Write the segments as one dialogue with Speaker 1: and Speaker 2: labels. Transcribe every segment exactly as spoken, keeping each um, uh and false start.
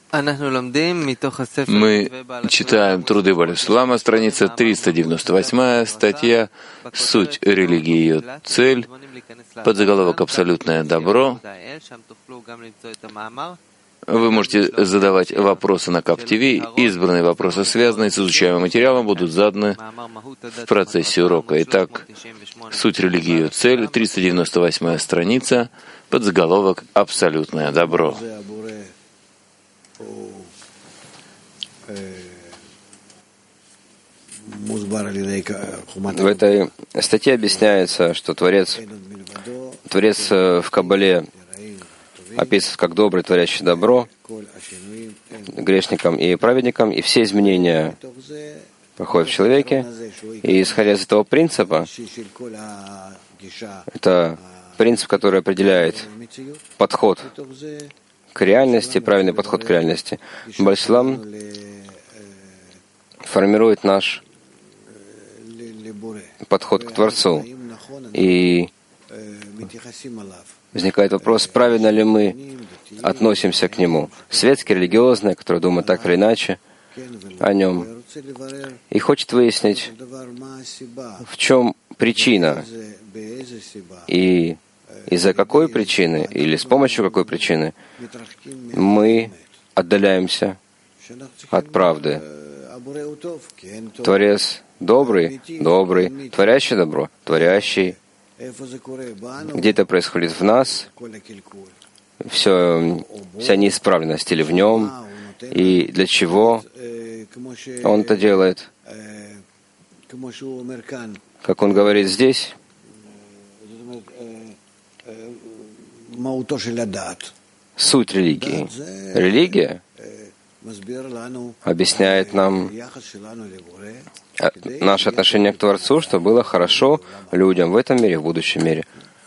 Speaker 1: Мы читаем труды Баль-Сулама, страница триста девяносто восемь, статья «Суть религии и ее цель», подзаголовок «Абсолютное добро». Вы можете задавать вопросы на КАП ТВ. Избранные вопросы, связанные с изучаемым материалом, будут заданы в процессе урока. Итак, «Суть религии и ее цель», триста девяносто восьмая страница, подзаголовок «Абсолютное добро».
Speaker 2: В этой статье объясняется, что Творец, Творец в Каббале описан как добрый, творящий добро грешникам и праведникам, и все изменения проходят в человеке. И исходя из этого принципа, это принцип, который определяет подход к реальности, правильный подход к реальности. Баль-Сулам формирует наш подход к Творцу. И возникает вопрос, правильно ли мы относимся к Нему. Светские, религиозные, которые думают так или иначе о Нем. И хочет выяснить, в чем причина. И из-за какой причины, или с помощью какой причины мы отдаляемся от правды. Творец добрый, добрый, творящий добро, творящий. Где это происходит в нас, все, вся неисправленность или в нем, и для чего он это делает. Как он говорит здесь, суть религии. Религия объясняет нам наше отношение к Творцу, что было хорошо людям в этом мире, в будущем мире.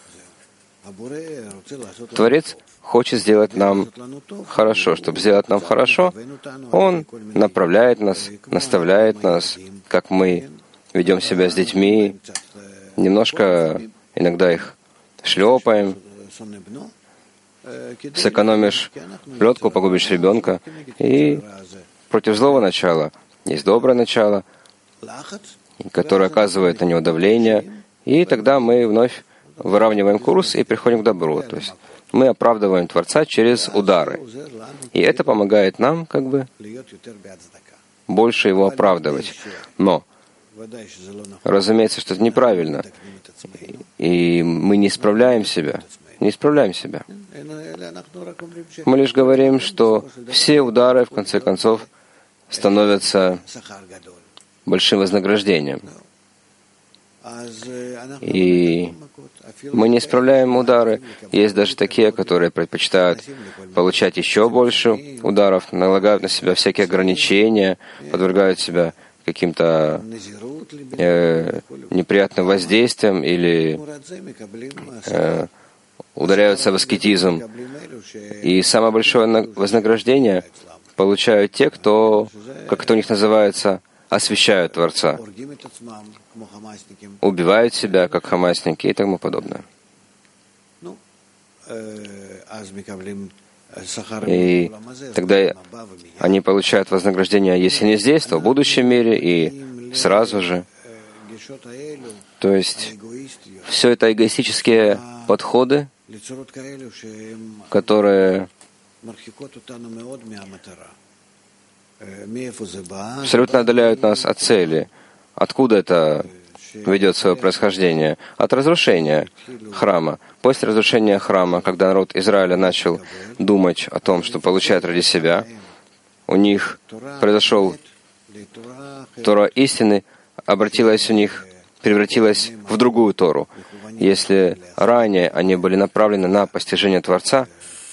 Speaker 2: Творец хочет сделать нам хорошо. Чтобы сделать нам хорошо, Он направляет нас, наставляет нас, как мы ведем себя с детьми, немножко иногда их шлепаем. Сэкономишь плетку, погубишь ребенка. И против злого начала есть доброе начало, которое оказывает на него давление, и тогда мы вновь выравниваем курс и приходим к добру. То есть мы оправдываем Творца через удары. И это помогает нам как бы больше его оправдывать. Но, разумеется, что это неправильно. И мы не исправляем себя. Не исправляем себя. Мы лишь говорим, что все удары, в конце концов, становятся большим вознаграждением. И мы не исправляем удары. Есть даже такие, которые предпочитают получать еще больше ударов, налагают на себя всякие ограничения, подвергают себя каким-то э, неприятным воздействиям или э, ударяются в аскетизм. И самое большое вознаграждение получают те, кто, как это у них называется, освящают Творца, убивают себя, как хамасники и тому подобное. И тогда они получают вознаграждение, если не здесь, то в будущем мире и сразу же. То есть все это эгоистические подходы, которые абсолютно отдаляют нас от цели. Откуда это ведет свое происхождение? От разрушения храма. После разрушения храма, когда народ Израиля начал думать о том, что получает ради себя, у них произошел Тора истины, обратилась у них, превратилась в другую Тору. Если ранее они были направлены на постижение Творца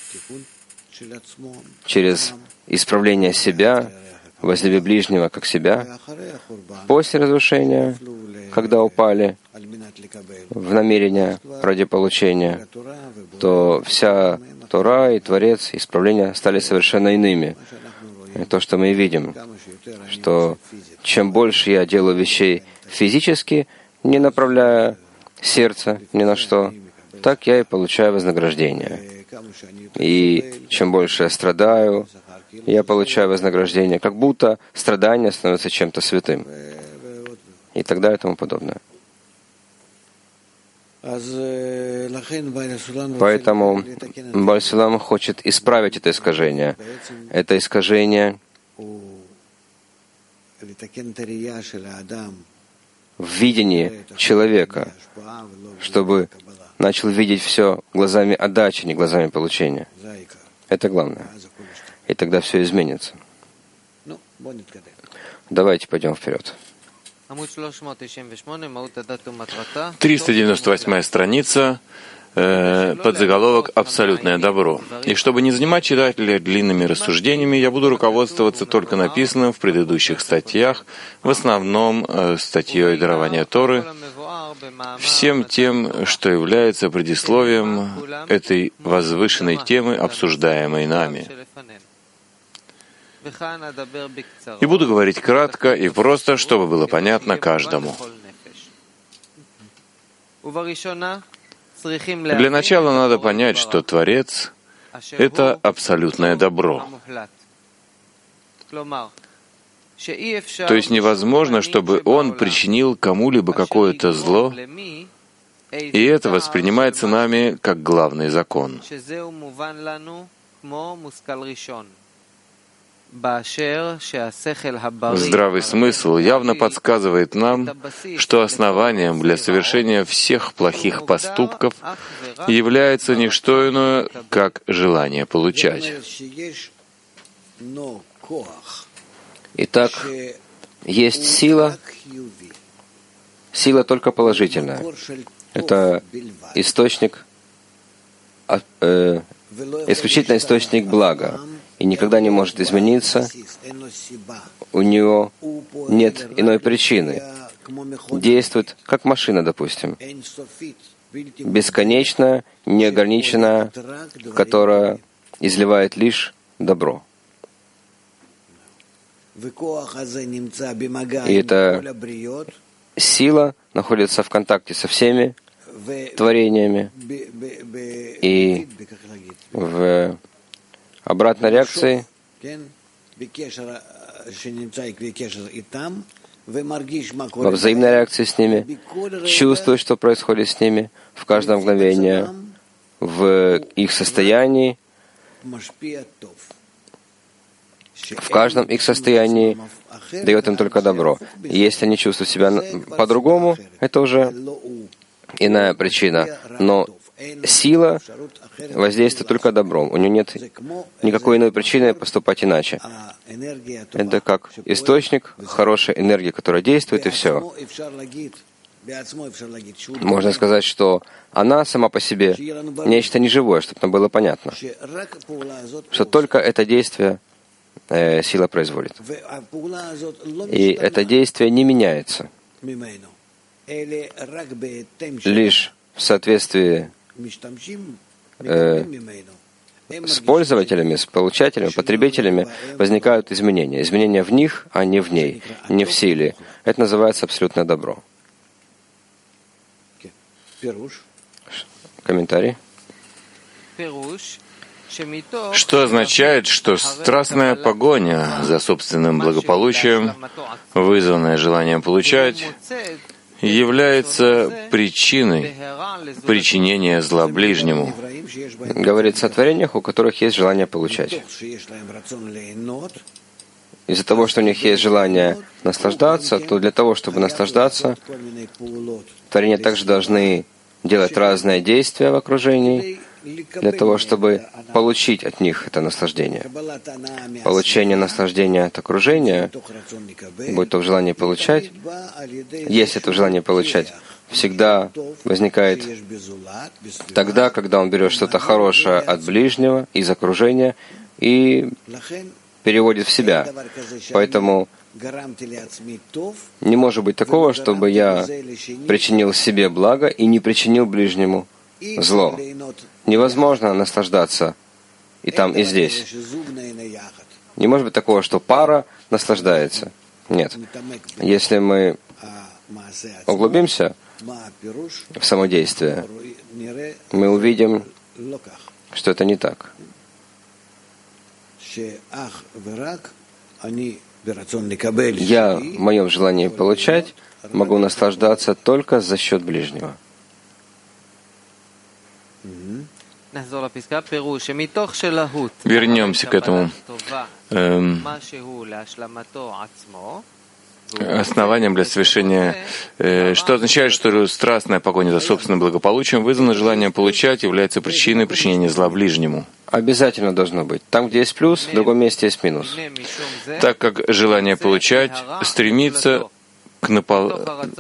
Speaker 2: через исправление себя, возлюби ближнего как себя, после разрушения, когда упали в намерение ради получения, то вся Тора и Творец, исправления стали совершенно иными. И то, что мы видим, что чем больше я делаю вещей физически, не направляя сердце ни на что, так я и получаю вознаграждение. И чем больше я страдаю, я получаю вознаграждение, как будто страдание становится чем-то святым. И так далее и тому подобное. Поэтому Бааль Сулам хочет исправить это искажение. Это искажение в видении человека, чтобы начал видеть все глазами отдачи, не глазами получения. Это главное. И тогда все изменится. Давайте пойдем вперед.
Speaker 1: триста девяносто восьмая страница, э, подзаголовок «Абсолютное добро». И чтобы не занимать читателя длинными рассуждениями, я буду руководствоваться только написанным в предыдущих статьях, в основном э, статьей дарования Торы, всем тем, что является предисловием этой возвышенной темы, обсуждаемой нами. И буду говорить кратко и просто, чтобы было понятно каждому. Для начала надо понять, что Творец — это абсолютное добро. То есть невозможно, чтобы Он причинил кому-либо какое-то зло, и это воспринимается нами как главный закон. Здравый смысл явно подсказывает нам, что основанием для совершения всех плохих поступков является не что иное, как желание получать.
Speaker 2: Итак, есть сила, сила только положительная. Это источник, э, исключительно источник блага. И никогда не может измениться, у него нет иной причины. Действует как машина, допустим, бесконечная, неограниченная, которая изливает лишь добро. И эта сила находится в контакте со всеми творениями и в обратной реакции во взаимной реакции с ними, чувствует, что происходит с ними в каждое мгновение, в их состоянии, в каждом их состоянии дает им только добро. Если они чувствуют себя по-другому, это уже иная причина. Но сила воздействует только добром. У нее нет никакой иной причины поступать иначе. Это как источник хорошей энергии, которая действует, и все. Можно сказать, что она сама по себе нечто неживое, чтобы нам было понятно, что только это действие э, сила производит. И это действие не меняется. Лишь в соответствии э, с пользователями, с получателями, потребителями возникают изменения. Изменения в них, а не в ней, не в силе. Это называется абсолютное добро. Комментарий.
Speaker 1: Что означает, что страстная погоня за собственным благополучием, вызванная желанием получать, является причиной причинения зла ближнему.
Speaker 2: Говорится о творениях, у которых есть желание получать. Из-за того, что у них есть желание наслаждаться, то для того, чтобы наслаждаться, творения также должны делать разные действия в окружении, для того, чтобы получить от них это наслаждение. Получение наслаждения от окружения, будь то в желании получать, если это в желании получать, всегда возникает тогда, когда он берет что-то хорошее от ближнего, из окружения, и переводит в себя. Поэтому не может быть такого, чтобы я причинил себе благо и не причинил ближнему зло. Невозможно наслаждаться и там, и здесь. Не может быть такого, что пара наслаждается. Нет. Если мы углубимся в само действие, мы увидим, что это не так. Я в моем желании получать могу наслаждаться только за счет ближнего.
Speaker 1: Вернемся к этому. Эм, основанием для совершения, э, что означает, что страстная погоня за собственным благополучием, вызвана желанием получать, является причиной причинения зла ближнему.
Speaker 2: Обязательно должно быть. Там, где есть плюс, в другом месте есть минус.
Speaker 1: Так как желание получать стремится к напол...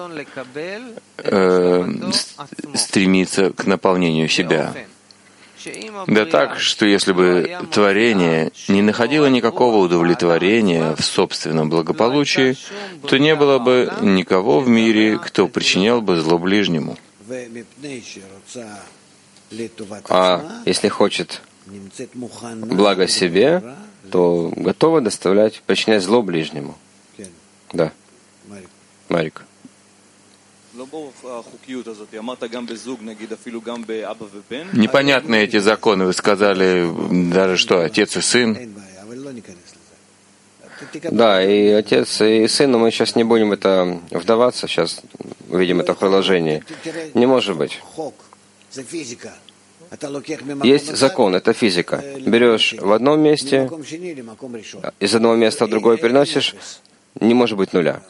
Speaker 1: э, стремится к наполнению себя. Да так, что если бы творение не находило никакого удовлетворения в собственном благополучии, то не было бы никого в мире, кто причинял бы зло ближнему.
Speaker 2: А если хочет благо себе, то готова доставлять, причинять зло ближнему. Да. Марик.
Speaker 1: Непонятны эти законы. Вы сказали даже что, отец и сын.
Speaker 2: Да, и отец, и сын, но мы сейчас не будем это вдаваться, сейчас увидим это в приложении. Не может быть. Есть закон, это физика. Берешь в одном месте, из одного места в другое переносишь, не может быть нуля.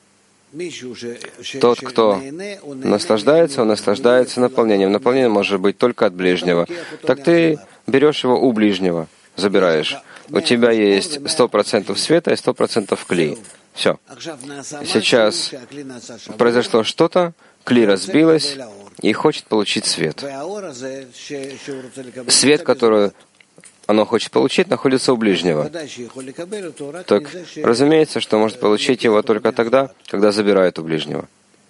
Speaker 2: Тот, кто наслаждается, он наслаждается наполнением. Наполнение может быть только от ближнего. Так ты берешь его у ближнего, забираешь. У тебя есть сто процентов света и сто процентов кли. Все. Сейчас произошло что-то, кли разбилась и хочет получить свет. Свет, который оно хочет получить, находится у ближнего. Так, разумеется, что может получить его только тогда, когда забирает у ближнего.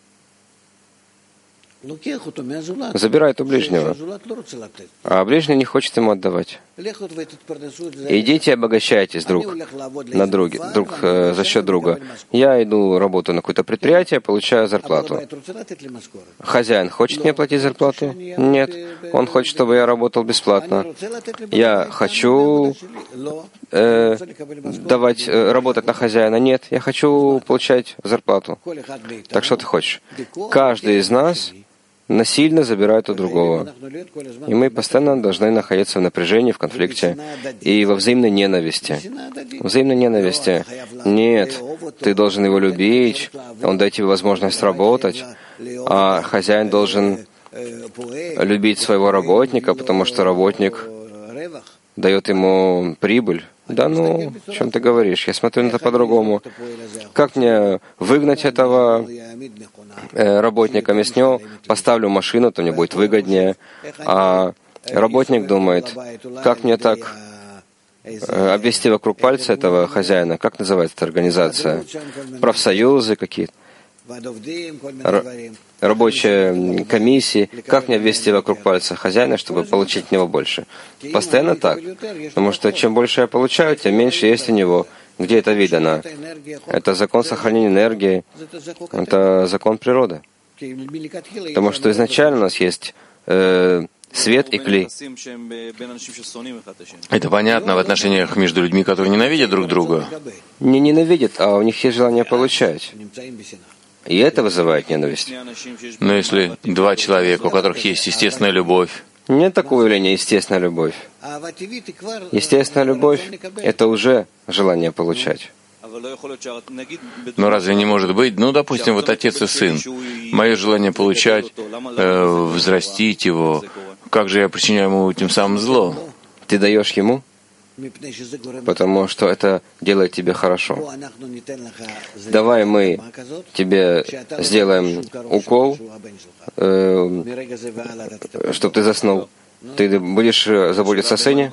Speaker 2: Забирает у ближнего. А ближний не хочет ему отдавать. Идите и обогащайтесь друг на друге, друг э, за счет друга. Я иду работаю на какое-то предприятие, получаю зарплату. Хозяин хочет мне платить зарплату? Нет. Он хочет, чтобы я работал бесплатно. Я хочу э, давать, э, работать на хозяина? Нет. Я хочу получать зарплату. Так что ты хочешь? Каждый из нас насильно забирают у другого. И мы постоянно должны находиться в напряжении, в конфликте и во взаимной ненависти. Взаимной ненависти. Нет, ты должен его любить, он дает тебе возможность работать, а хозяин должен любить своего работника, потому что работник дает ему прибыль. Да ну, о чем ты говоришь? Я смотрю на это по-другому. Как мне выгнать этого э, работника? Я с него поставлю машину, то мне будет выгоднее. А работник думает, как мне так э, обвести вокруг пальца этого хозяина? Как называется эта организация? Профсоюзы какие-то? Рабочие комиссии, как мне обвести вокруг пальца хозяина, чтобы получить от него больше. Постоянно так. Потому что чем больше я получаю, тем меньше есть у него. Где это видно? Это закон сохранения энергии, это закон природы. Потому что изначально у нас есть э, свет и кли.
Speaker 1: Это понятно в отношениях между людьми, которые ненавидят друг друга.
Speaker 2: Не ненавидят, а у них есть желание получать. И это вызывает ненависть.
Speaker 1: Но если два человека, у которых есть естественная любовь,
Speaker 2: нет такого явления естественная любовь. Естественная любовь — это уже желание получать.
Speaker 1: Но разве не может быть? Ну, допустим, вот отец и сын. Мое желание получать, э, взрастить его. Как же я причиняю ему тем самым зло?
Speaker 2: Ты даешь ему? Потому что это делает тебе хорошо. Давай мы тебе сделаем укол, э, чтобы ты заснул. Ты будешь заботиться о сыне?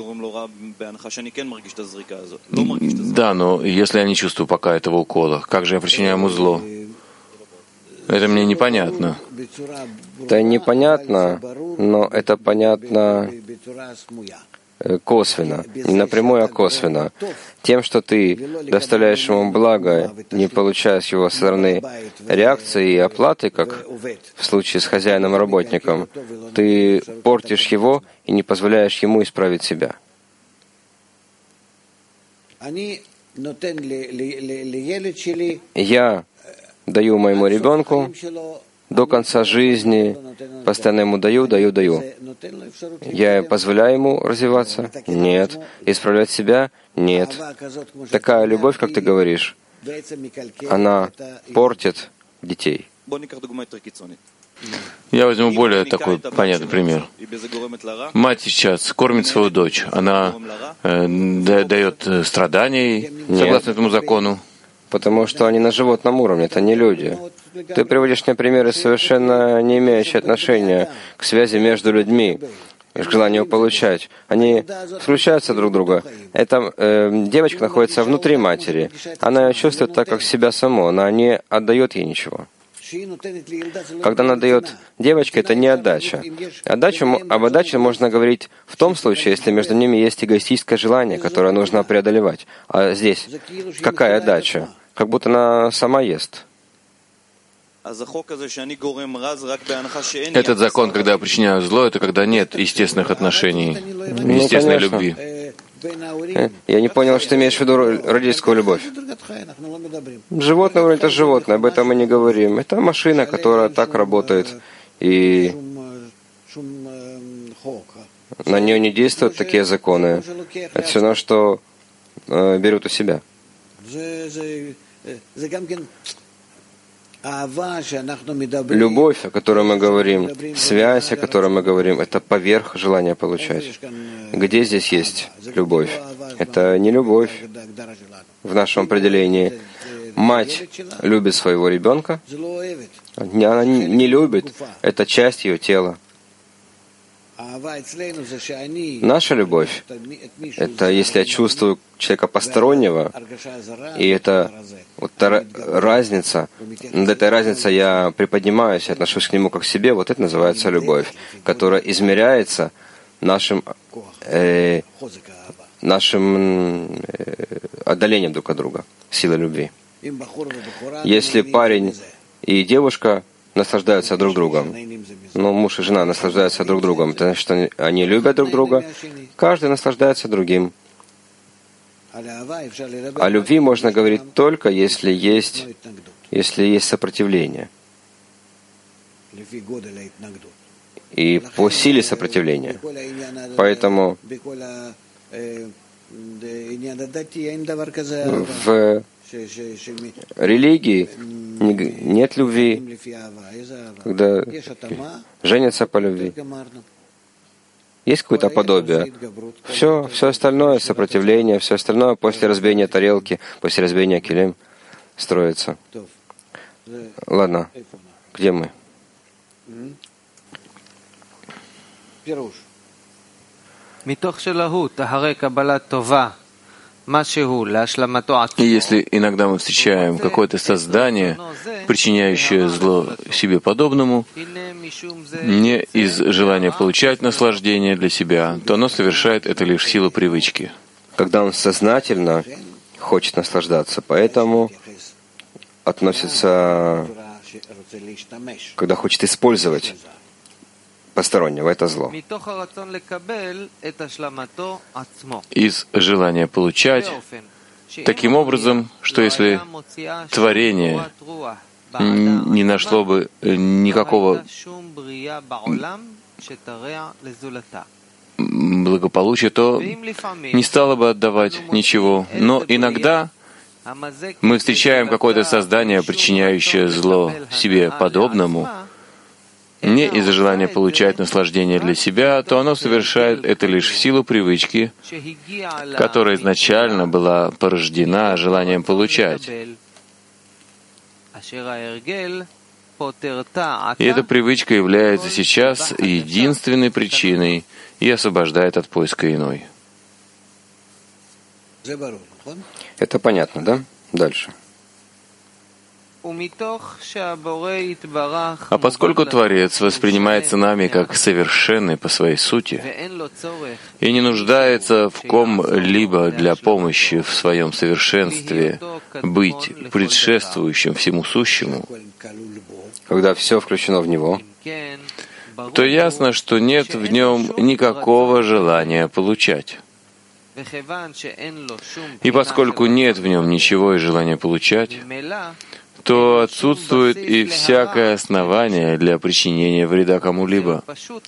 Speaker 1: Да, но если я не чувствую пока этого укола, как же я причиняю ему зло? Это мне непонятно.
Speaker 2: Это непонятно, но это понятно косвенно, не напрямую, а косвенно. Тем, что ты доставляешь ему благо, не получая с его стороны реакции и оплаты, как в случае с хозяином и работником, ты портишь его и не позволяешь ему исправить себя. Я даю моему ребенку до конца жизни, постоянно ему даю, даю, даю. Я позволяю ему развиваться? Нет. Исправлять себя? Нет. Такая любовь, как ты говоришь, она портит детей.
Speaker 1: Я возьму более такой понятный пример. Мать сейчас кормит свою дочь. Она э, дает страданий, согласно этому закону.
Speaker 2: Потому что они на животном уровне, это не люди. Ты приводишь мне примеры, совершенно не имеющие отношения к связи между людьми, к желанию получать. Они включаются друг в друга. Эта э, девочка находится внутри матери. Она ее чувствует так, как себя саму. Она не отдает ей ничего. Когда она дает девочке, это не отдача. Отдачу, об отдаче можно говорить в том случае, если между ними есть эгоистическое желание, которое нужно преодолевать. А здесь какая отдача? Как будто она сама ест.
Speaker 1: Этот закон, когда я причиняю зло, это когда нет естественных отношений, естественной
Speaker 2: ну,
Speaker 1: любви.
Speaker 2: Я не понял, что ты имеешь в виду родительскую любовь. Животное уровень — это животное, об этом мы не говорим. Это машина, которая так работает, и на нее не действуют такие законы. Это все равно, что э, берут у себя. Любовь, о которой мы говорим, связь, о которой мы говорим, это поверх желания получать. Где здесь есть любовь? Это не любовь в нашем определении. Мать любит своего ребенка, она не любит, это часть ее тела. Наша любовь — это если я чувствую человека постороннего, и это вот та разница, над этой разницей я приподнимаюсь и отношусь к нему как к себе, вот это называется любовь, которая измеряется нашим, э, нашим э, отдалением друг от друга, силой любви. Если парень и девушка наслаждаются друг другом. Но муж и жена наслаждаются друг другом. Это значит, что они любят друг друга. Каждый наслаждается другим. О любви можно говорить только, если есть, если есть сопротивление. И по силе сопротивления. Поэтому в религии нет любви, когда женятся по любви. Есть какое-то подобие. Все, все остальное сопротивление, все остальное после разбиения тарелки, после разбиения килим строится. Ладно, где мы?
Speaker 1: И если иногда мы встречаем какое-то создание, причиняющее зло себе подобному, не из желания получать наслаждение для себя, то оно совершает это лишь в силу привычки.
Speaker 2: Когда он сознательно хочет наслаждаться, поэтому относится, когда хочет использовать постороннего, это зло.
Speaker 1: Из желания получать, таким образом, что если творение не нашло бы никакого благополучия, то не стало бы отдавать ничего. Но иногда мы встречаем какое-то создание, причиняющее зло себе подобному, не из-за желания получать наслаждение для себя, то оно совершает это лишь в силу привычки, которая изначально была порождена желанием получать. И эта привычка является сейчас единственной причиной и освобождает от поиска иной.
Speaker 2: Это понятно, да? Дальше.
Speaker 1: А поскольку Творец воспринимается нами как совершенный по своей сути и не нуждается в ком-либо для помощи в своем совершенстве быть предшествующим всему сущему,
Speaker 2: когда все включено в Него,
Speaker 1: то ясно, что нет в нем никакого желания получать. И поскольку нет в нем ничего и желания получать, то отсутствует и всякое основание для причинения вреда кому-либо.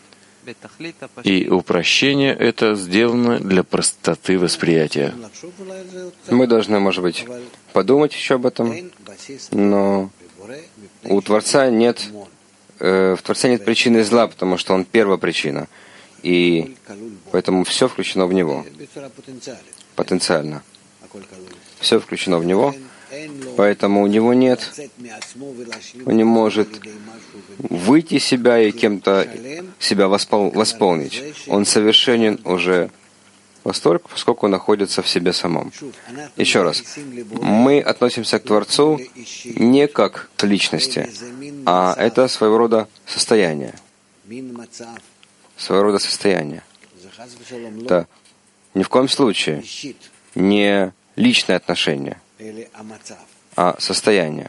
Speaker 1: И упрощение это сделано для простоты восприятия.
Speaker 2: Мы должны, может быть, подумать еще об этом, но у Творца нет, э, в Творце нет причины зла, потому что Он первопричина. И поэтому все включено в Него. Потенциально. Все включено в Него. Поэтому у Него нет, Он не может выйти из себя и кем-то себя воспол, восполнить. Он совершенен уже постольку, поскольку он находится в себе самом. Еще раз, мы относимся к Творцу не как к личности, а это своего рода состояние. Своего рода состояние. Да. Ни в коем случае не личное отношение, а состояние.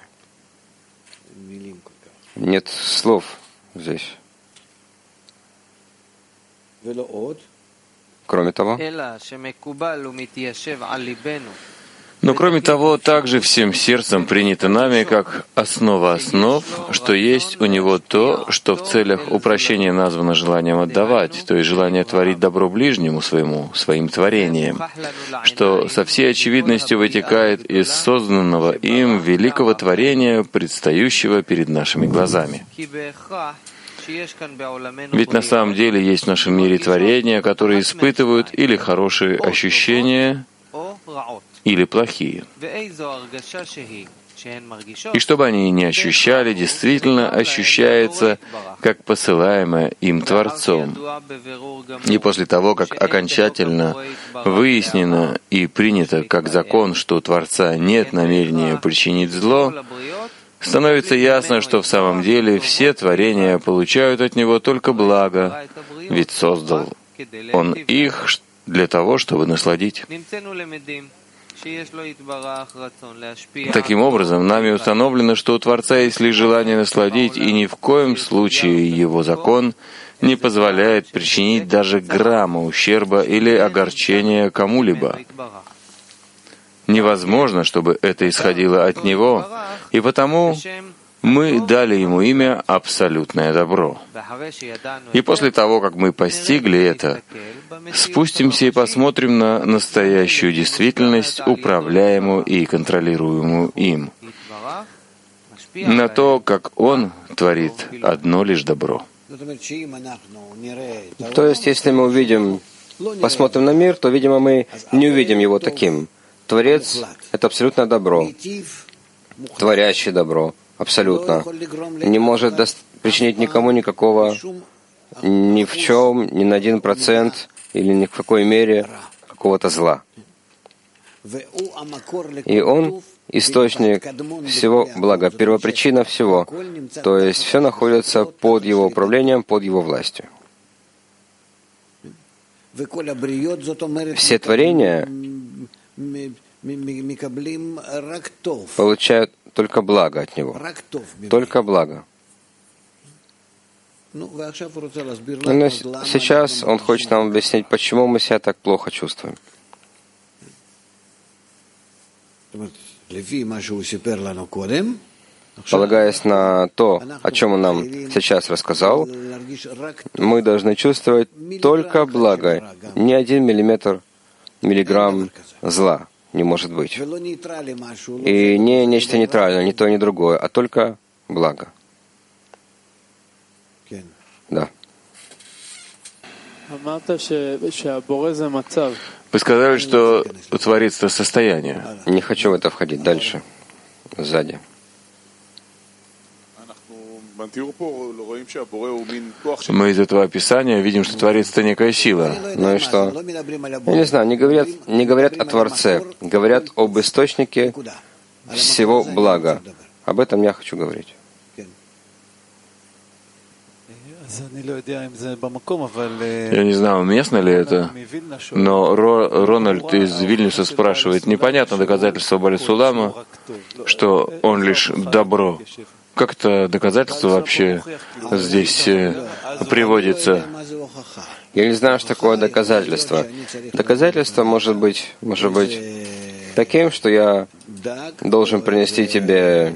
Speaker 2: Нет слов здесь. Кроме того,
Speaker 1: но кроме того, также всем сердцем принято нами как основа основ, что есть у него то, что в целях упрощения названо желанием отдавать, то есть желание творить добро ближнему своему, своим творением, что со всей очевидностью вытекает из созданного им великого творения, предстающего перед нашими глазами. Ведь на самом деле есть в нашем мире творения, которые испытывают или хорошие ощущения, или плохие. И чтобы они не ощущали, действительно ощущается как посылаемое им Творцом. И после того, как окончательно выяснено и принято как закон, что у Творца нет намерения причинить зло, становится ясно, что в самом деле все творения получают от Него только благо, ведь создал Он их для того, чтобы насладить. Таким образом, нами установлено, что у Творца есть лишь желание насладить, и ни в коем случае Его закон не позволяет причинить даже грамма ущерба или огорчения кому-либо. Невозможно, чтобы это исходило от Него, и потому мы дали Ему имя «Абсолютное добро». И после того, как мы постигли это, спустимся и посмотрим на настоящую действительность, управляемую и контролируемую им, на то, как Он творит одно лишь добро.
Speaker 2: То есть, если мы увидим, посмотрим на мир, то, видимо, мы не увидим его таким. Творец — это абсолютное добро, творящий добро. Абсолютно. Не может даст, причинить никому никакого, ни в чем, ни на один процент или ни в какой мере какого-то зла. И Он — источник всего блага, первопричина всего. То есть все находится под Его управлением, под Его властью. Все творения получают только благо от Него. Только благо. Но сейчас Он хочет нам объяснить, почему мы себя так плохо чувствуем. Полагаясь на то, о чем Он нам сейчас рассказал, мы должны чувствовать только благо, ни один миллиметр, миллиграмм зла не может быть. И не нечто нейтральное, ни то, ни другое, а только благо. Да.
Speaker 1: Вы сказали, что Творец — это состояние.
Speaker 2: Не хочу в это входить. Дальше. Сзади.
Speaker 1: Мы из этого описания видим, что Творец — это некая сила.
Speaker 2: Ну и что? Я не знаю, не говорят, не говорят о Творце, говорят об источнике всего блага. Об этом я хочу говорить.
Speaker 1: Я не знаю, уместно ли это, но Ро, Рональд из Вильнюса спрашивает, непонятно доказательство Баали Сулама, что он лишь добро. Как это доказательство вообще здесь приводится?
Speaker 2: Я не знаю, что такое доказательство. Доказательство может быть, может быть таким, что я должен принести тебе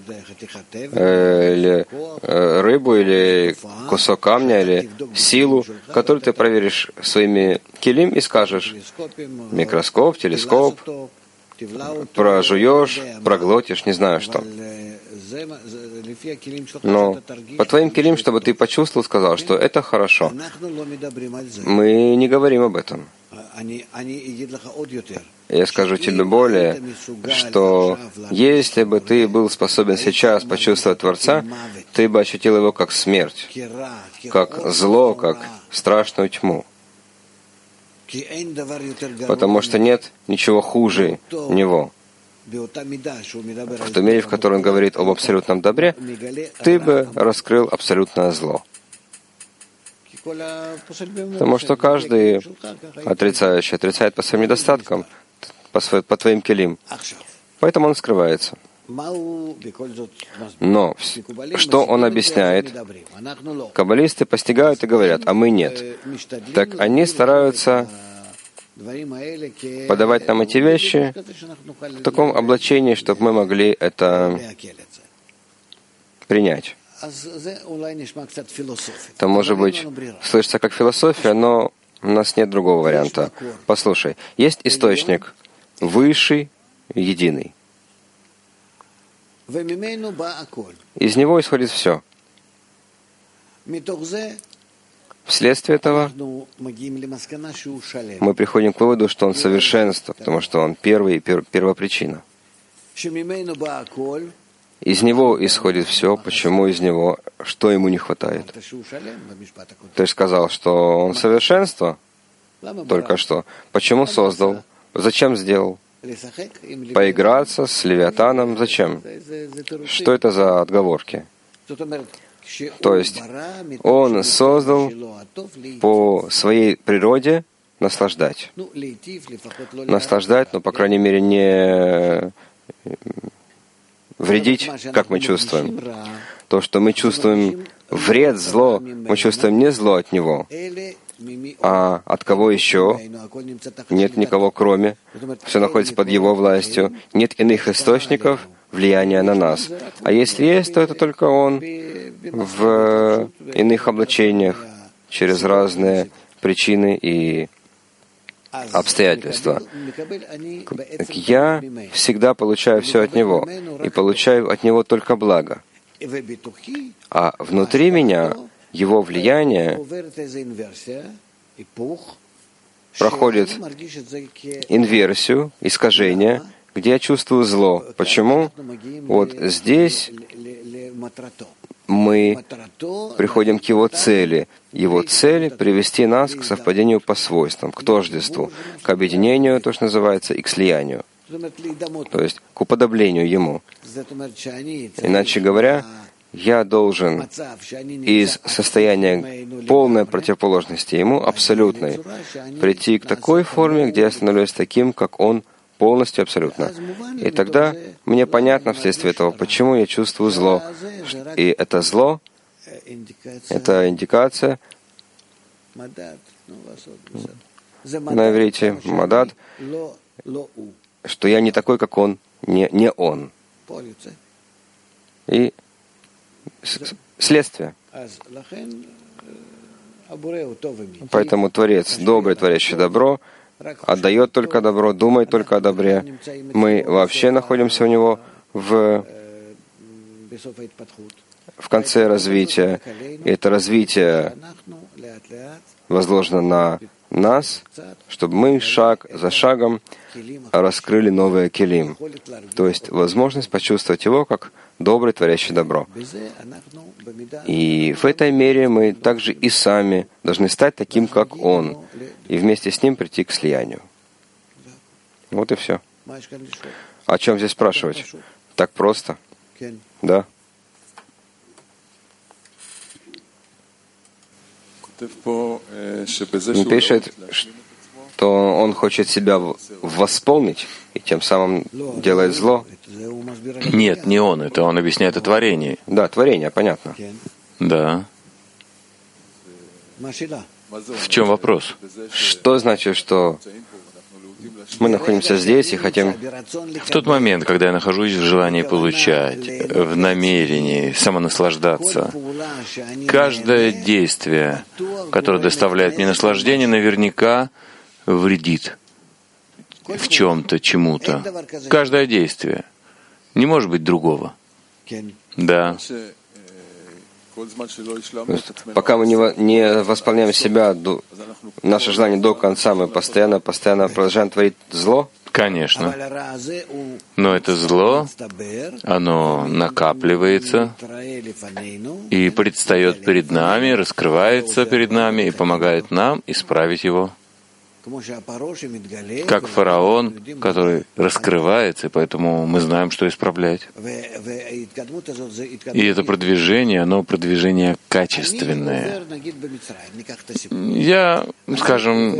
Speaker 2: э, или, э, рыбу, или кусок камня, или силу, которую ты проверишь своими килим и скажешь: микроскоп, телескоп, прожуешь, проглотишь, не знаю что. Но по твоим килим, чтобы ты почувствовал, сказал, что это хорошо. Мы не говорим об этом. Я скажу тебе более, что если бы ты был способен сейчас почувствовать Творца, ты бы ощутил его как смерть, как зло, как страшную тьму. Потому что нет ничего хуже него. В той мере, в которой он говорит об абсолютном добре, ты бы раскрыл абсолютное зло. Потому что каждый отрицающий отрицает по своим недостаткам, по, своим, по твоим келим. Поэтому он скрывается. Но что он объясняет? Каббалисты постигают и говорят, а мы нет. Так они стараются подавать нам эти вещи в таком облачении, чтобы мы могли это принять. Это, может быть, слышится как философия, но у нас нет другого варианта. Послушай, есть источник высший, единый. Из него исходит все. Вследствие этого мы приходим к выводу, что он совершенство, потому что он первый и пер, первопричина. Из него исходит все, почему из него, что ему не хватает. Ты же сказал, что он совершенство только что. Почему создал? Зачем сделал? Поиграться с Левиатаном? Зачем? Что это за отговорки? То есть он создал по своей природе наслаждать. Наслаждать, но, по крайней мере, не вредить, как мы чувствуем. То, что мы чувствуем вред, зло, мы чувствуем не зло от него, а от кого еще? Нет никого кроме. Все находится под его властью. Нет иных источников влияния на нас. А если есть, то это только он в иных облачениях, через разные причины и обстоятельства. Я всегда получаю все от него, и получаю от него только благо. А внутри меня его влияние проходит инверсию, искажение, где я чувствую зло. Почему? Вот здесь мы приходим к его цели. Его цель — привести нас к совпадению по свойствам, к тождеству, к объединению, то, что называется, и к слиянию. То есть к уподоблению ему. Иначе говоря, я должен из состояния полной противоположности ему, абсолютной, прийти к такой форме, где я становлюсь таким, как он, полностью абсолютно. И тогда мне понятно вследствие этого, почему я чувствую зло. И это зло, это индикация, на иврите мадад, что я не такой, как он, не, не он. И следствие. Поэтому Творец, добрый, творящий добро, отдает только добро, думает только о добре. Мы вообще находимся у него в, в конце развития. И это развитие возложено на нас, чтобы мы шаг за шагом раскрыли новое келим. То есть возможность почувствовать его как добрый, творящий добро. И в этой мере мы также и сами должны стать таким, как он, и вместе с ним прийти к слиянию. Вот и все. О чем здесь спрашивать? Так просто? Да. Он пишет, что он хочет себя восполнить и тем самым делает зло.
Speaker 1: Нет, не он, это он объясняет о творении.
Speaker 2: Да, творение, понятно.
Speaker 1: Да. В чем вопрос?
Speaker 2: Что значит, что мы находимся здесь и хотим...
Speaker 1: В тот момент, когда я нахожусь в желании получать, в намерении самонаслаждаться, каждое действие, которое доставляет мне наслаждение, наверняка вредит в чем-то, чему-то. Каждое действие. Не может быть другого. Да.
Speaker 2: Пока мы не, не восполняем себя, наше желание до конца, мы постоянно, постоянно продолжаем творить зло.
Speaker 1: Конечно. Но это зло, оно накапливается и предстает перед нами, раскрывается перед нами и помогает нам исправить его. Как фараон, который раскрывается, и поэтому мы знаем, что исправлять. И это продвижение, оно продвижение качественное. Я, скажем,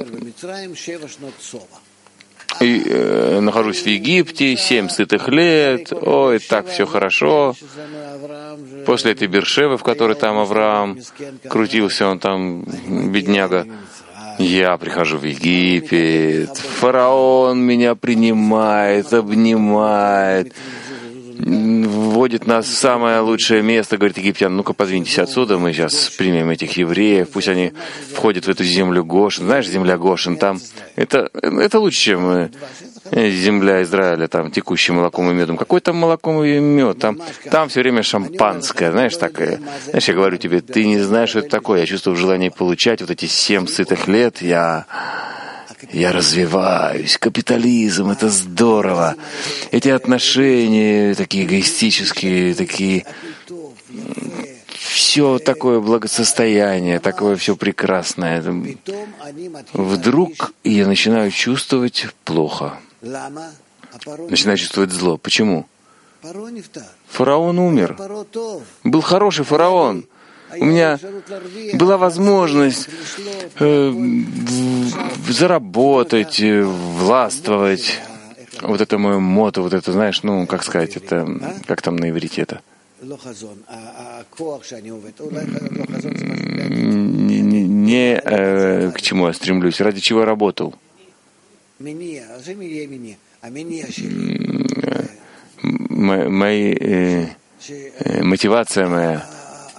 Speaker 1: и, э, нахожусь в Египте, семь сытых лет, ой, так все хорошо. После этой Бершевы, в которой там Авраам крутился, он там, бедняга, я прихожу в Египет, фараон меня принимает, обнимает, вводит нас в самое лучшее место, говорит египтян, ну-ка подвиньтесь отсюда, мы сейчас примем этих евреев, пусть они входят в эту землю Гошен. Знаешь, земля Гошен, там, это, это лучше, чем земля Израиля, там, текущий молоком и медом. Какой там молоком и мед? Там, там все время шампанское, знаешь, такое. Знаешь, я говорю тебе, ты не знаешь, что это такое. Я чувствую желание получать вот эти семь сытых лет. Я, я развиваюсь. Капитализм, это здорово. Эти отношения такие эгоистические, такие... Все такое благосостояние, такое все прекрасное. Вдруг я начинаю чувствовать плохо. Начинаю чувствовать зло. Почему? Фараон умер. Был хороший фараон. У меня была возможность э, заработать, властвовать. Вот это мое мото, вот это, знаешь, ну, как сказать, это, как там на иврите это? Не, не, не э, к чему я стремлюсь, ради чего я работал. Мои, э, э, мотивация моя,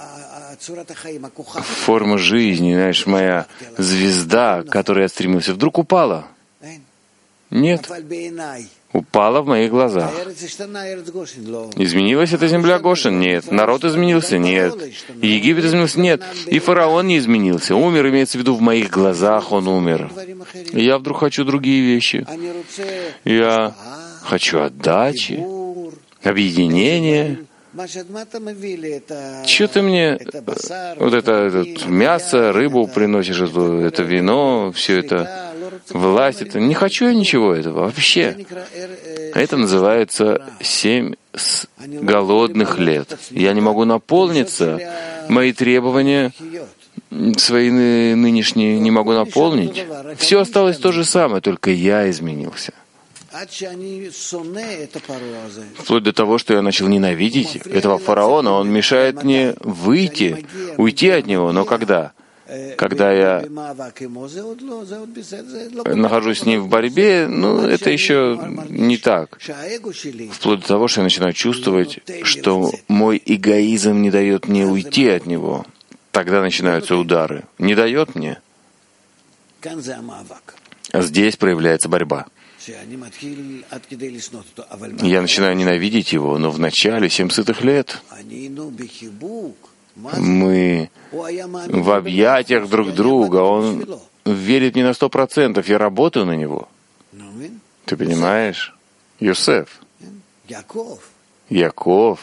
Speaker 1: форма жизни, знаешь, моя звезда, к которой я стремился, вдруг упала. Нет. Упала в моих глазах. Изменилась эта земля Гошен? Нет. Народ изменился? Нет. И Египет изменился? Нет. И фараон не изменился. Умер, имеется в виду, в моих глазах он умер. И я вдруг хочу другие вещи. Я хочу отдачи, объединения. Чего ты мне вот это, это мясо, рыбу приносишь, это, это вино, все это, власть, это... Не хочу я ничего этого вообще. Это называется семь голодных лет. Я не могу наполниться. Мои требования свои нынешние не могу наполнить. Все осталось то же самое, только я изменился. Вплоть до того, что я начал ненавидеть этого фараона, он мешает мне выйти, уйти от него. Но когда? Когда я нахожусь с ним в борьбе, ну, это еще не так. Вплоть до того, что я начинаю чувствовать, что мой эгоизм не дает мне уйти от него. Тогда начинаются удары. Не дает мне. А здесь проявляется борьба. Я начинаю ненавидеть его, но в начале семь сытых лет мы в объятиях друг друга, он верит мне на сто процентов, я работаю на него. Ты понимаешь? Йосеф, Яков,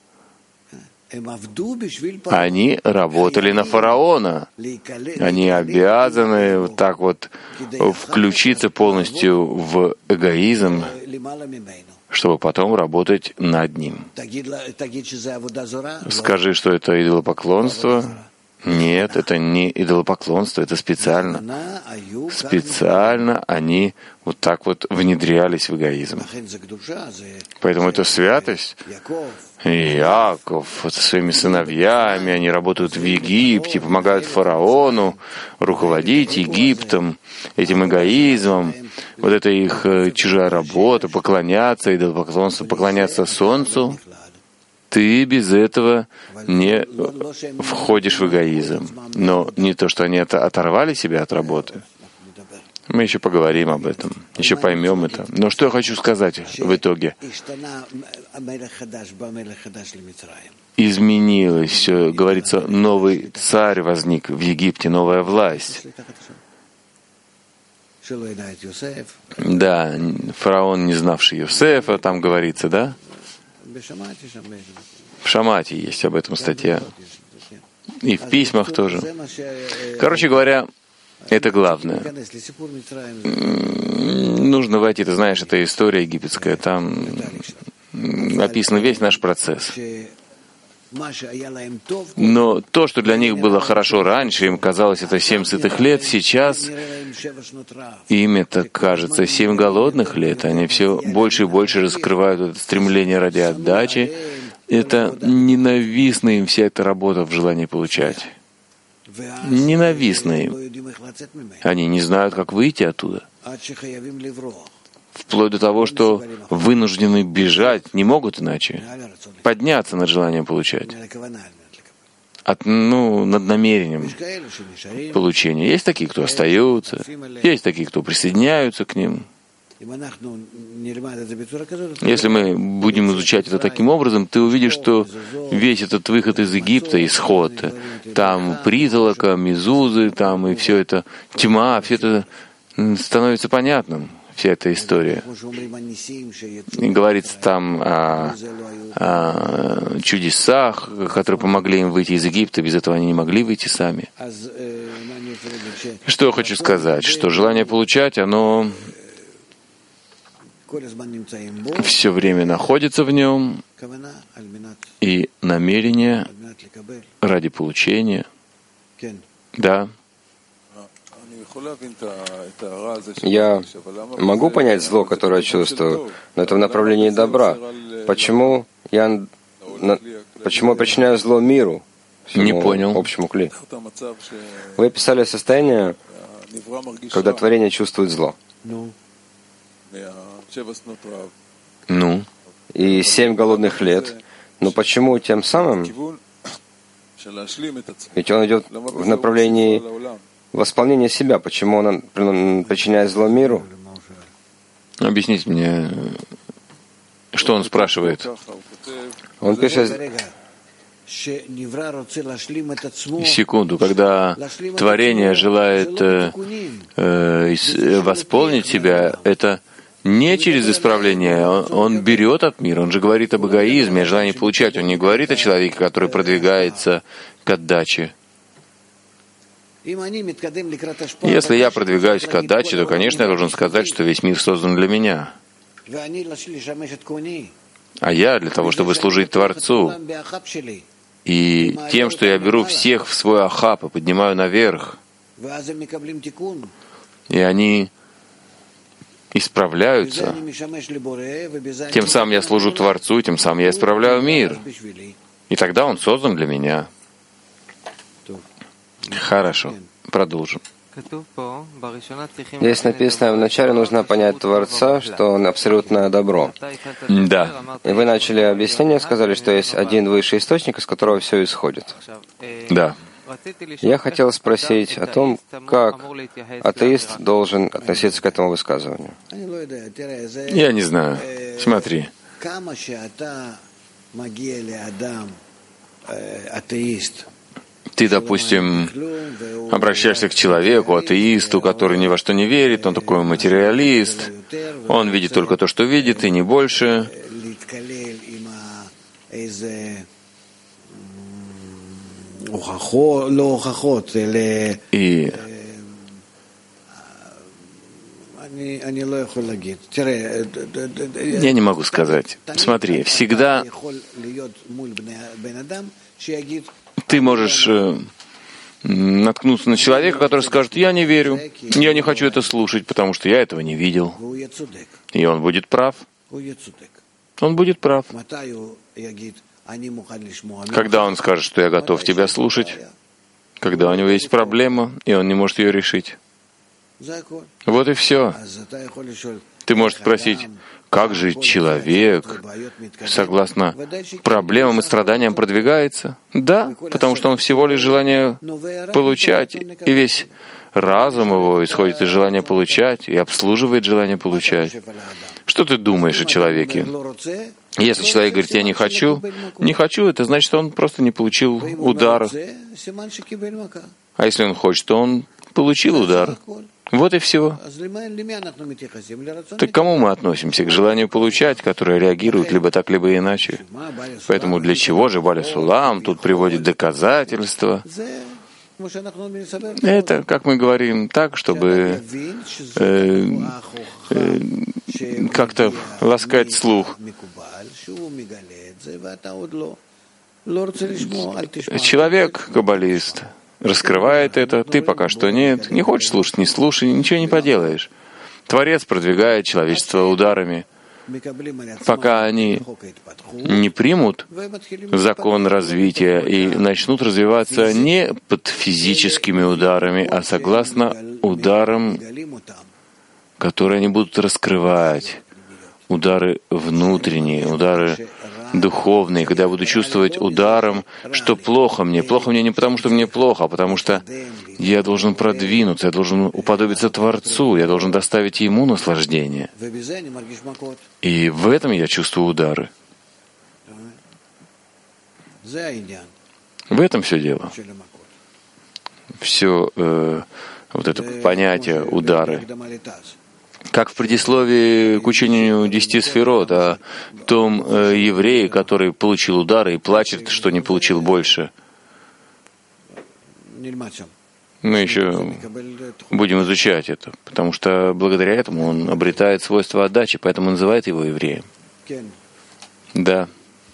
Speaker 1: они работали на фараона. Они обязаны вот так вот включиться полностью в эгоизм, чтобы потом работать над ним. Скажи, что это идолопоклонство? Нет, это не идолопоклонство, это специально. Специально они вот так вот внедрялись в эгоизм. Поэтому это святость. И Иаков со своими сыновьями, они работают в Египте, помогают фараону руководить Египтом, этим эгоизмом. Вот это их чужая работа, поклоняться идолопоклонству, поклоняться солнцу. Ты без этого не входишь в эгоизм. Но не то, что они оторвали себя от работы. Мы еще поговорим об этом, еще поймем это. Но что я хочу сказать в итоге? Изменилось все. Говорится, новый царь возник в Египте, новая власть. Да, фараон, не знавший Йосефа, там говорится, да? В Шамате есть об этом статья. И в письмах тоже. Короче говоря, это главное. Нужно войти, ты знаешь, это история египетская, там описан весь наш процесс. Но то, что для них было хорошо раньше, им казалось это семь сытых лет, сейчас им это кажется семь голодных лет. Они все больше и больше раскрывают это стремление ради отдачи. Это ненавистна им вся эта работа в желании получать. Ненавистна им. Они не знают, как выйти оттуда. Вплоть до того, что вынуждены бежать, не могут иначе. Подняться над желанием получать. От, ну, над намерением получения. Есть такие, кто остаются, есть такие, кто присоединяются к ним. Если мы будем изучать это таким образом, ты увидишь, что весь этот выход из Египта, исход, там призолока, мезузы, там и все это, тьма, все это становится понятным, вся эта история. И говорится там о, о чудесах, которые помогли им выйти из Египта, без этого они не могли выйти сами. Что я хочу сказать, что желание получать, оно все время находится в нем, и намерение ради получения. Да.
Speaker 2: Я могу понять зло, которое чувствую, но это в направлении добра. Почему я, почему я причиняю зло миру, всему
Speaker 1: Не понял.
Speaker 2: общему кли? Вы описали состояние, когда творение чувствует зло.
Speaker 1: Ну?
Speaker 2: И семь голодных лет. Но почему тем самым? Ведь он идет в направлении восполнения себя. Почему он причиняет зло миру?
Speaker 1: Объясните мне, что он спрашивает.
Speaker 2: Он пишет...
Speaker 1: Секунду, когда творение желает э, э, восполнить себя, это не через исправление, он, он берет от мира, он же говорит об эгоизме, о желании получать, он не говорит о человеке, который продвигается к отдаче. Если я продвигаюсь к отдаче, то, конечно, я должен сказать, что весь мир создан для меня. А я для того, чтобы служить Творцу. И тем, что я беру всех в свой ахап и поднимаю наверх, и они исправляются, тем самым я служу Творцу, тем самым я исправляю мир. И тогда он создан для меня. Хорошо, продолжим.
Speaker 2: Здесь написано, вначале нужно понять Творца, что Он абсолютное добро.
Speaker 1: Да.
Speaker 2: И вы начали объяснение, сказали, что есть один высший источник, из которого все исходит.
Speaker 1: Да.
Speaker 2: Я хотел спросить о том, как атеист должен относиться к этому высказыванию.
Speaker 1: Я не знаю. Смотри. Ты, допустим, обращаешься к человеку, атеисту, который ни во что не верит, он такой материалист, он видит только то, что видит, и не больше. И я не могу сказать. Смотри, всегда ты можешь наткнуться на человека, который скажет: я не верю, я не хочу это слушать, потому что я этого не видел. И он будет прав. Он будет прав. Когда он скажет, что я готов тебя слушать, когда у него есть проблема, и он не может ее решить. Вот и все. Ты можешь спросить, как же человек, согласно проблемам и страданиям, продвигается? Да, потому что он всего лишь желание получать, и весь разум его исходит из желания получать и обслуживает желание получать. Что ты думаешь о человеке? Если человек говорит: я не хочу, не хочу, это значит, что он просто не получил удара. А если он хочет, то он получил удар. Вот и все. Так к кому мы относимся? К желанию получать, которое реагирует либо так, либо иначе. Поэтому для чего же Баля Сулам тут приводит доказательства? Это, как мы говорим, так, чтобы э, э, как-то ласкать слух. Человек, каббалист, раскрывает это, ты пока что нет. Не хочешь слушать, не слушай, ничего не поделаешь. Творец продвигает человечество ударами. Пока они не примут закон развития и начнут развиваться не под физическими ударами, а согласно ударам, которые они будут раскрывать. Удары внутренние, удары духовные, когда я буду чувствовать ударом, что плохо мне. Плохо мне не потому, что мне плохо, а потому что я должен продвинуться, я должен уподобиться Творцу, я должен доставить Ему наслаждение. И в этом я чувствую удары. В этом все дело. Все э, вот это понятие удары. Как в предисловии к учению десяти сферот о том э, еврее, который получил удары и плачет, что не получил больше. Мы еще будем изучать это, потому что благодаря этому он обретает свойства отдачи, поэтому называют его евреем. Да.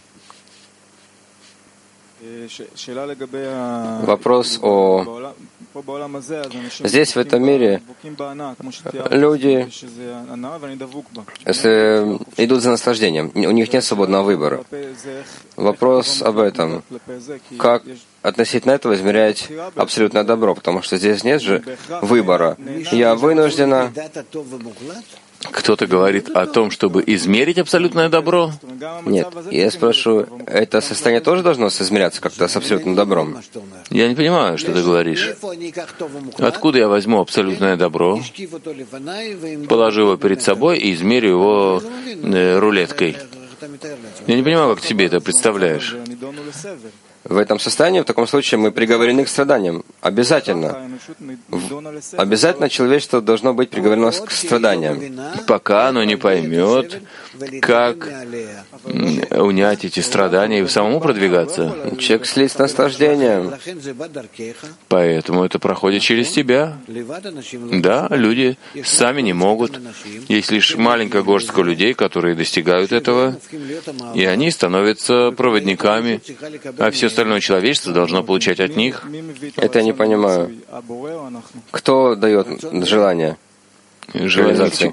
Speaker 2: Вопрос о... Здесь, в этом мире, люди идут за наслаждением. У них нет свободного выбора. Вопрос об этом. Как относительно этого измерять абсолютное добро? Потому что здесь нет же выбора. Я вынуждена...
Speaker 1: Кто-то говорит о том, чтобы измерить абсолютное добро?
Speaker 2: Нет. Я спрошу, это состояние тоже должно измеряться как-то с абсолютным добром?
Speaker 1: Я не понимаю, что ты говоришь. Откуда я возьму абсолютное добро, положу его перед собой и измерю его э, рулеткой? Я не понимаю, как ты себе это представляешь.
Speaker 2: В этом состоянии, в таком случае, мы приговорены к страданиям. Обязательно. Обязательно человечество должно быть приговорено к страданиям.
Speaker 1: Пока оно не поймет, как унять эти страдания и самому продвигаться.
Speaker 2: Человек слит с наслаждением.
Speaker 1: Поэтому это проходит через тебя. Да, люди сами не могут. Есть лишь маленькая горстка людей, которые достигают этого, и они становятся проводниками, а все остальное человечество должно получать от них.
Speaker 2: Это я не понимаю. Кто дает желание? Реализация.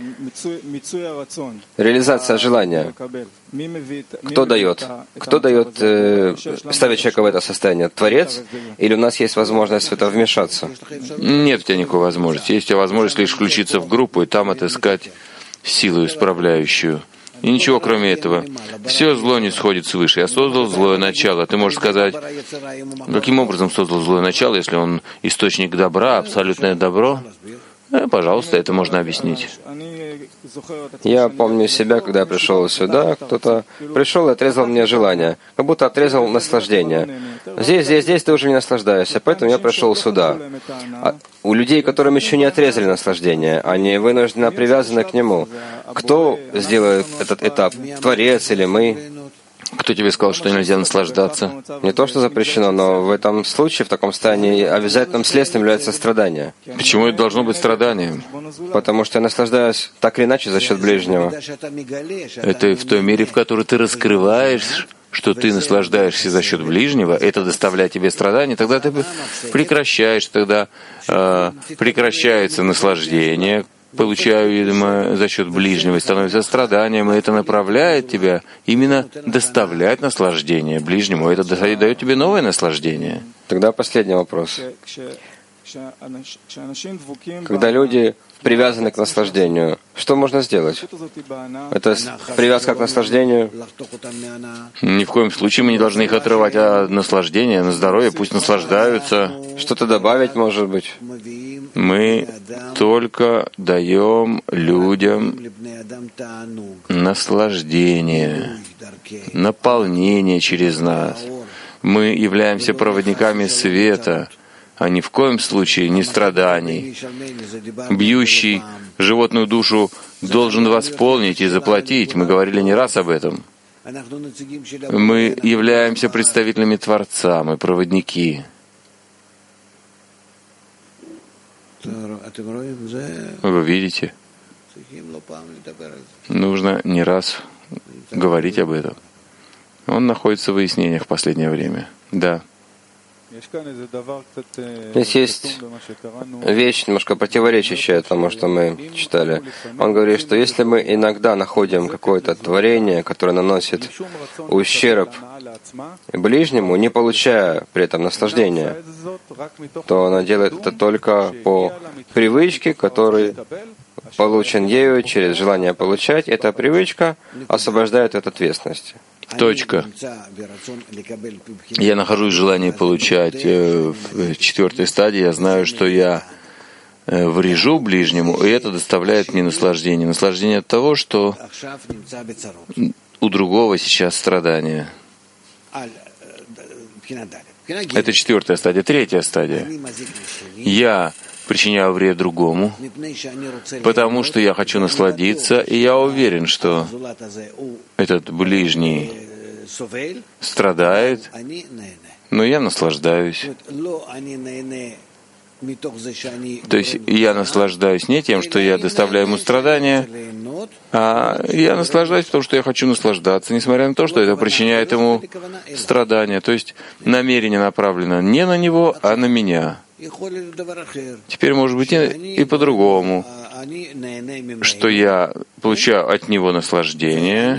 Speaker 2: Реализация желания. Кто дает? Кто дает, э, ставит человека в это состояние? Творец? Или у нас есть возможность в это вмешаться?
Speaker 1: Нет у тебя никакой возможности. Есть у тебя возможность лишь включиться в группу и там отыскать силу исправляющую. И ничего кроме этого. Все зло не сходит свыше. Я создал злое начало. Ты можешь сказать, каким образом создал злое начало, если он источник добра, абсолютное добро? Э, пожалуйста, это можно объяснить.
Speaker 2: Я помню себя, когда я пришел сюда, кто-то пришел и отрезал мне желание, как будто отрезал наслаждение. Здесь, здесь, здесь ты уже не наслаждаешься, поэтому я пришел сюда. А у людей, которым еще не отрезали наслаждение, они вынужденно привязаны к нему. Кто сделает этот этап? Творец или мы?
Speaker 1: Кто тебе сказал, что нельзя наслаждаться?
Speaker 2: Не то, что запрещено, но в этом случае, в таком состоянии, обязательным следствием является страдание.
Speaker 1: Почему это должно быть страданием?
Speaker 2: Потому что я наслаждаюсь так или иначе за счет ближнего.
Speaker 1: Это в той мере, в которой ты раскрываешь, что ты наслаждаешься за счет ближнего, это доставляет тебе страдания, тогда ты прекращаешь, тогда э, прекращается наслаждение, получаю, видимо, за счет ближнего, и становится страданием, и это направляет тебя именно доставлять наслаждение ближнему, это дает тебе новое наслаждение.
Speaker 2: Тогда последний вопрос. Когда люди привязаны к наслаждению, что можно сделать? Это привязка к наслаждению?
Speaker 1: Ни в коем случае мы не должны их отрывать от наслаждения, на здоровье, пусть наслаждаются.
Speaker 2: Что-то добавить, может быть?
Speaker 1: Мы только даем людям наслаждение, наполнение через нас. Мы являемся проводниками света, а ни в коем случае не страданий. Бьющий животную душу должен восполнить и заплатить. Мы говорили не раз об этом. Мы являемся представителями Творца, мы проводники. Вы видите? Нужно не раз говорить об этом. Он находится в выяснениях в последнее время. Да.
Speaker 2: Здесь есть вещь, немножко противоречащая тому, что мы читали. Он говорит, что если мы иногда находим какое-то творение, которое наносит ущерб ближнему, не получая при этом наслаждения, то она делает это только по привычке, который получен ею через желание получать. Эта привычка освобождает от ответственности.
Speaker 1: Точка. Я нахожусь в желании получать в четвертой стадии. Я знаю, что я врежу ближнему, и это доставляет мне наслаждение. Наслаждение от того, что у другого сейчас страдания. Это четвертая стадия. Третья стадия. Я причиняю вред другому, потому что я хочу насладиться, и я уверен, что этот ближний страдает, но я наслаждаюсь. То есть я наслаждаюсь не тем, что я доставляю ему страдания, а я наслаждаюсь, потому что я хочу наслаждаться, несмотря на то, что это причиняет ему страдания. То есть намерение направлено не на него, а на меня. Теперь, может быть, и, и по-другому, что я получаю от него наслаждение,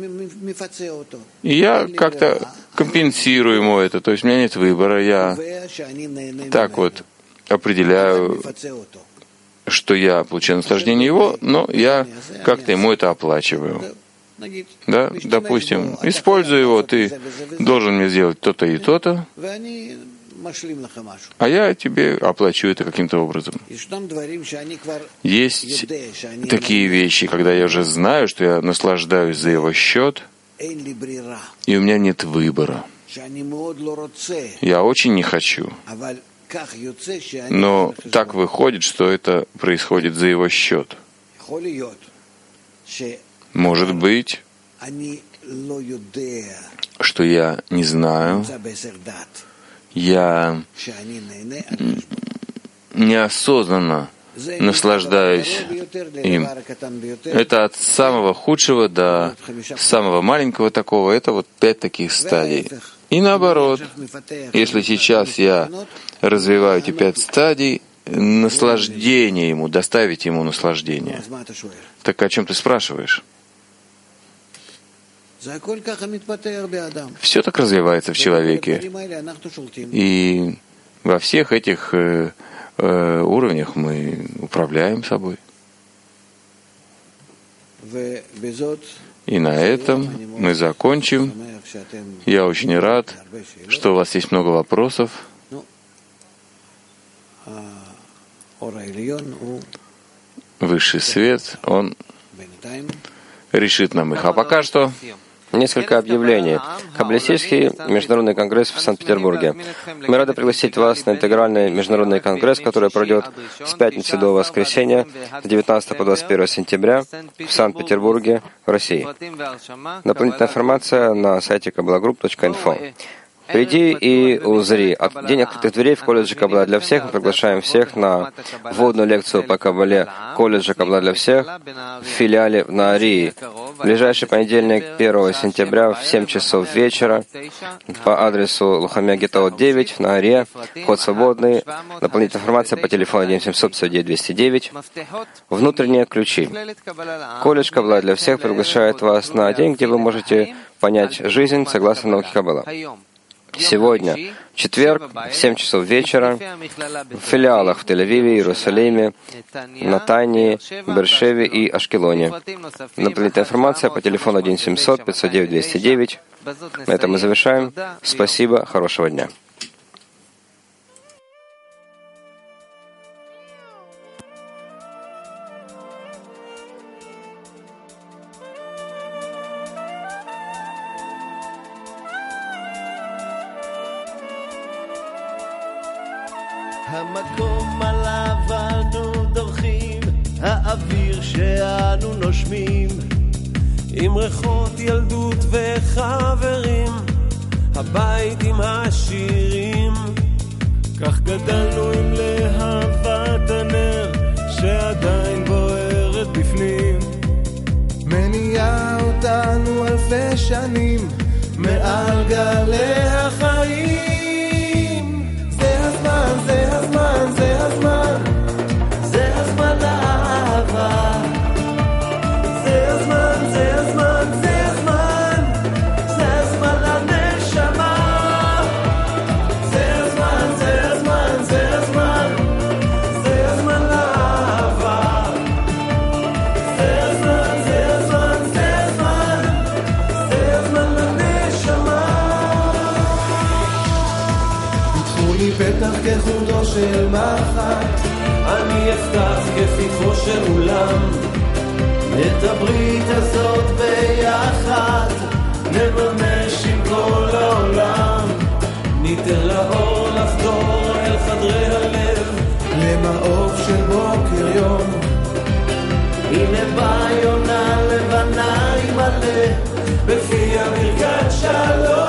Speaker 1: и я как-то компенсирую ему это, то есть у меня нет выбора, я так вот определяю, что я получаю наслаждение его, но я как-то ему это оплачиваю. Да, допустим, используй его, ты должен мне сделать то-то и то-то, а я тебе оплачу это каким-то образом. Есть такие вещи, когда я уже знаю, что я наслаждаюсь за его счет, и у меня нет выбора. Я очень не хочу. Но так выходит, что это происходит за его счет. Может быть, что я не знаю, я неосознанно наслаждаюсь им. Это от самого худшего до самого маленького такого. Это вот пять таких стадий. И наоборот, если сейчас я развиваю эти пять стадий, наслаждение ему, доставить ему наслаждение. Так о чем ты спрашиваешь? Все так развивается в человеке. И во всех этих э, э, уровнях мы управляем собой. И на этом мы закончим. Я очень рад, что у вас есть много вопросов. Высший свет, он решит нам их. А пока что
Speaker 2: несколько объявлений. Каббалистический международный конгресс в Санкт-Петербурге. Мы рады пригласить вас на интегральный международный конгресс, который пройдет с пятницы до воскресенья, с девятнадцатого по двадцать первое сентября в Санкт-Петербурге, в России. Дополнительная информация на сайте kabbalagroup точка инфо. Приди и узри. От день открытых дверей в колледже Каббала для всех. Мы приглашаем всех на вводную лекцию по Каббале колледжа Каббала для всех в филиале в Наарии. В ближайший понедельник, первого сентября в семь часов вечера по адресу Лухамия Гетаот девять в Наарии. Вход свободный. Дополнительная информация по телефону один семьсот пятьсот девять двести девять. Внутренние ключи. Колледж Каббала для всех приглашает вас на день, где вы можете понять жизнь согласно науке Каббала. Сегодня, в четверг, в семь часов вечера, в филиалах в Тель-Авиве, Иерусалиме, Натании, Бершеве и Ашкелоне. Дополнительная информация по телефону один семьсот пятьсот девять двести девять. На этом мы завершаем. Спасибо, хорошего дня.
Speaker 3: המקום עליו אנו דורכים, האוויר שאנו נושמים, עם ריחות ילדות וחברים, הבית עם השירים, כך גדלנו עם להבת הנר שעדיין בוערת בפנים, מניעה אותנו אלפי שנים מעל גלי החיים. זה הזמן, זה הזמן, זה הזמן לאהבה. זה הזמן, זה הזמן, זה הזמן, זה הזמן לנשמה. זה הזמן, זה הזמן, זה הזמן, זה הזמן לאהבה. זה הזמן, זה הזמן, זה הזמן, זה הזמן לנשמה. פתחו לי פתח כחודו של מחט, אני אפתח כפתחו של אולם, את הברית הזאת ביחד נממש עם כל העולם, ניתן לאור לחדור אל חדרי הלב, למעוף של בוקר יום. הנה בא יונה לבנה עם מלא בפי המרכז שלום.